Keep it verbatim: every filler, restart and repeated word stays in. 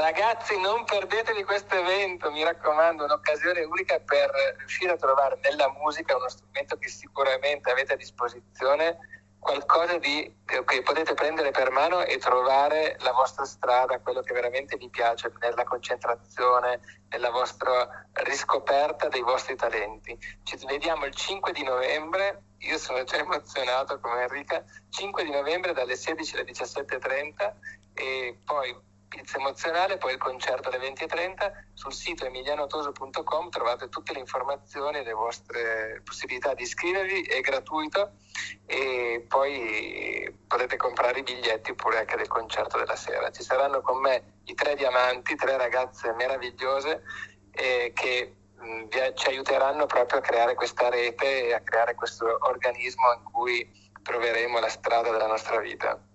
Ragazzi, non perdetevi questo evento, mi raccomando, un'occasione unica per riuscire a trovare nella musica uno strumento che sicuramente avete a disposizione, qualcosa di che potete prendere per mano e trovare la vostra strada, quello che veramente vi piace, nella concentrazione, nella vostra riscoperta dei vostri talenti. Ci vediamo il cinque di novembre, io sono già emozionato come Enrica, cinque di novembre dalle sedici alle diciassette e trenta e poi pizza emozionale, poi il concerto alle venti e trenta. Sul sito emilianotoso punto com trovate tutte le informazioni e le vostre possibilità di iscrivervi, è gratuito e poi potete comprare i biglietti oppure anche del concerto della sera. Ci saranno con me i tre diamanti, tre ragazze meravigliose eh, che mh, vi, ci aiuteranno proprio a creare questa rete e a creare questo organismo in cui troveremo la strada della nostra vita.